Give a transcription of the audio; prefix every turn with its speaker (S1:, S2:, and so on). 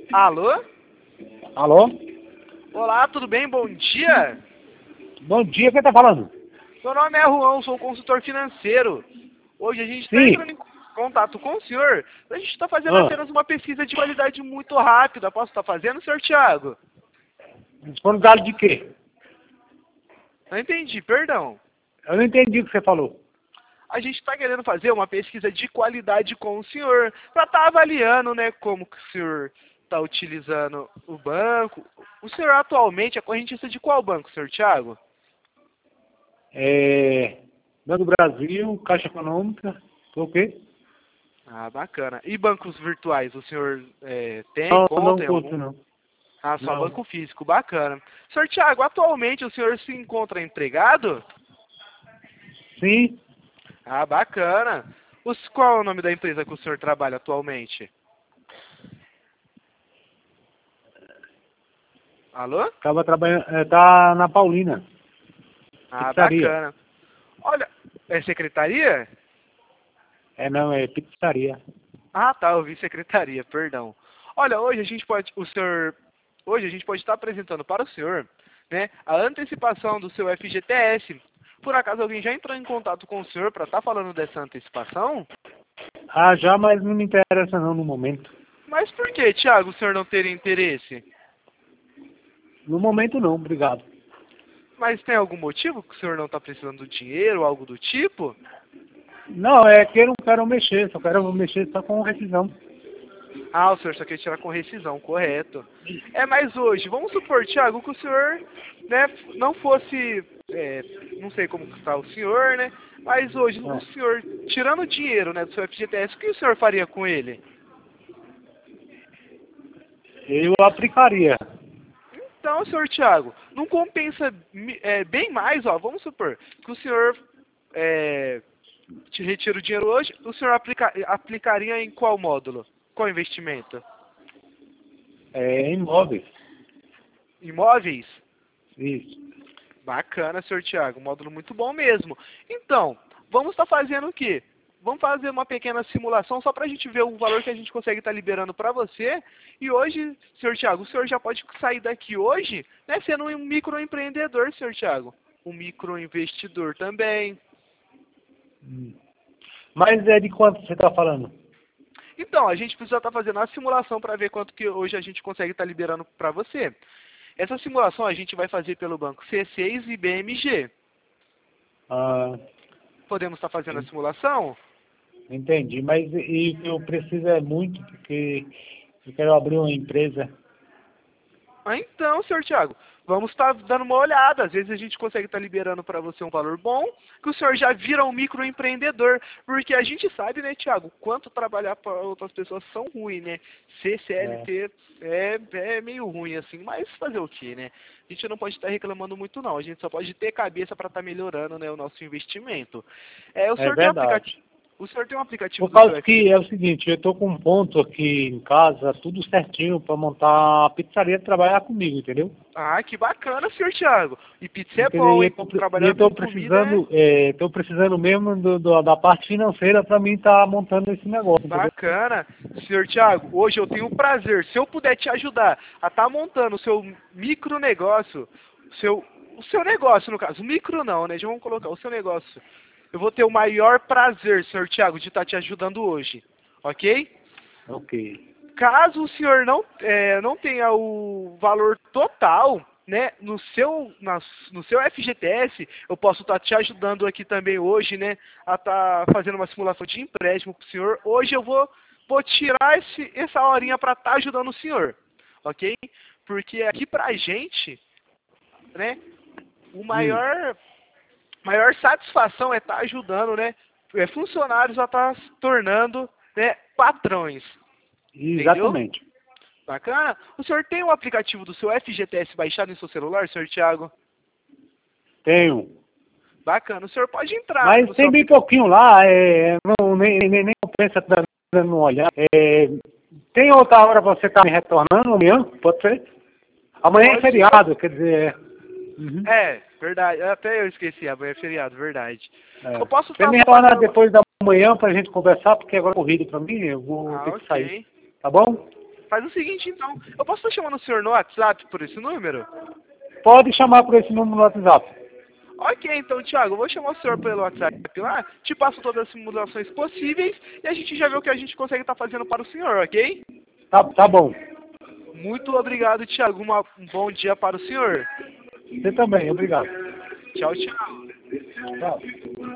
S1: Alô?
S2: Alô?
S1: Olá, tudo bem? Bom dia.
S2: Bom dia, quem tá falando?
S1: Meu nome é Juan, sou consultor financeiro. Hoje a gente está
S2: Sim.
S1: entrando em contato com o senhor. A gente está fazendo
S2: Ah.
S1: apenas uma pesquisa de qualidade muito rápida. Posso estar fazendo, senhor Thiago?
S2: Disponibilidade de quê?
S1: Não entendi, perdão.
S2: Eu não entendi o que você falou.
S1: A gente está querendo fazer uma pesquisa de qualidade com o senhor, para estar avaliando, né, como que o senhor está utilizando o banco. O senhor atualmente é correntista de qual banco, senhor Thiago?
S2: Banco do Brasil, Caixa Econômica, ok?
S1: Ah, bacana. E bancos virtuais, o senhor tem
S2: Não,
S1: conta
S2: não
S1: em
S2: curto,
S1: algum?
S2: não.
S1: Ah, só
S2: Não.
S1: banco físico, bacana. Senhor Thiago, atualmente o senhor se encontra empregado?
S2: Sim,
S1: Ah, bacana. Qual é o nome da empresa que o senhor trabalha atualmente? Alô?
S2: tava trabalhando, tá na Paulina,
S1: Ah,
S2: pizzaria.
S1: bacana. Olha, é secretaria?
S2: Não, é pizzaria.
S1: Ah, tá, eu vi secretaria, perdão. Olha, hoje a gente pode estar apresentando para o senhor, né, a antecipação do seu FGTS. Por acaso alguém já entrou em contato com o senhor para estar falando dessa antecipação?
S2: Ah, já, mas não me interessa não no momento.
S1: Mas por que, Thiago, o senhor não teria interesse?
S2: No momento não, obrigado.
S1: Mas tem algum motivo que o senhor não está precisando do dinheiro, algo do tipo?
S2: Não, é que eu não quero mexer, só quero mexer só com rescisão.
S1: Ah, o senhor só quer tirar com rescisão, correto. Mas hoje, vamos supor, Thiago, que o senhor, né, não fosse, não sei como está o senhor, né, mas hoje, o senhor, tirando o dinheiro, né, do seu FGTS, o que o senhor faria com ele?
S2: Eu aplicaria.
S1: Então, senhor Thiago, não compensa bem mais, ó, vamos supor, que o senhor te retira o dinheiro hoje, o senhor aplicaria em qual módulo? Qual investimento?
S2: Imóveis.
S1: Imóveis?
S2: Isso.
S1: Bacana, senhor Thiago, módulo muito bom mesmo. Então, vamos estar fazendo o quê? Vamos fazer uma pequena simulação só para a gente ver o valor que a gente consegue estar liberando para você. E hoje, senhor Thiago, o senhor já pode sair daqui hoje, né, sendo um microempreendedor, senhor Thiago. Um microinvestidor também.
S2: Mas é de quanto você está falando?
S1: Então, a gente precisa estar fazendo a simulação para ver quanto que hoje a gente consegue estar liberando para você. Essa simulação a gente vai fazer pelo banco C6 e BMG.
S2: Ah,
S1: Podemos estar fazendo a simulação?
S2: entendi. Mas eu preciso muito, porque eu quero abrir uma empresa.
S1: Ah, então, senhor Thiago, vamos estar dando uma olhada. Às vezes a gente consegue estar liberando para você um valor bom, que o senhor já vira um microempreendedor. Porque a gente sabe, né, Thiago, quanto trabalhar para outras pessoas são ruins, né? CLT é meio ruim, assim, mas fazer o quê, né? A gente não pode estar reclamando muito, não. A gente só pode ter cabeça para estar melhorando, né, o nosso investimento. O
S2: É
S1: senhor tem um
S2: verdade.
S1: aplicativo. O senhor tem um aplicativo
S2: Por
S1: do seu
S2: causa que
S1: FG?
S2: é o seguinte, eu estou com um ponto aqui em casa, tudo certinho, para montar a pizzaria e trabalhar comigo, entendeu?
S1: Ah, que bacana, senhor Thiago. E pizza é
S2: Entendeu?
S1: bom,
S2: E
S1: hein?
S2: eu
S1: Trabalhando
S2: estou
S1: com comida é
S2: precisando mesmo da parte financeira para mim estar montando esse negócio, entendeu?
S1: bacana. Senhor Thiago, hoje eu tenho o prazer, se eu puder te ajudar a estar montando o seu micronegócio, o seu negócio, no caso, micro não, né? Já vamos colocar o seu negócio. Eu vou ter o maior prazer, senhor Thiago, de estar te ajudando hoje, ok?
S2: Ok.
S1: Caso o senhor não tenha o valor total, né, no seu FGTS, eu posso estar te ajudando aqui também hoje, né, a estar fazendo uma simulação de empréstimo para o senhor. Hoje eu vou tirar essa horinha para estar ajudando o senhor, ok? Porque aqui pra gente, né, o maior satisfação é estar ajudando, né, funcionários a estar se tornando, né, patrões. Entendeu?
S2: Exatamente.
S1: Bacana. O senhor tem o aplicativo do seu FGTS baixado em seu celular, senhor Thiago?
S2: Tenho.
S1: Bacana. O senhor pode entrar
S2: Mas
S1: no seu
S2: tem bem
S1: aplicativo.
S2: pouquinho lá, nem compensa dando uma olhada. Tem outra hora pra você estar me retornando amanhã? Pode ser? Amanhã é
S1: Pode sim.
S2: feriado, quer dizer. Uhum.
S1: Verdade. Até eu esqueci, amanhã é feriado, verdade. Eu posso
S2: Você
S1: estar
S2: me retorna
S1: fazendo...
S2: depois da manhã pra gente conversar, porque agora é corrido pra mim, eu vou ter que sair.
S1: ok.
S2: Tá bom?
S1: Faz o seguinte, então. Eu posso estar chamando o senhor no WhatsApp por esse número?
S2: Pode chamar por esse número no WhatsApp.
S1: Ok, então, Thiago, eu vou chamar o senhor pelo WhatsApp lá, te passo todas as simulações possíveis e a gente já vê o que a gente consegue estar fazendo para o senhor, ok?
S2: Tá bom.
S1: Muito obrigado, Thiago. Um bom dia para o senhor.
S2: Você também, obrigado.
S1: Tchau, tchau.
S2: Tchau.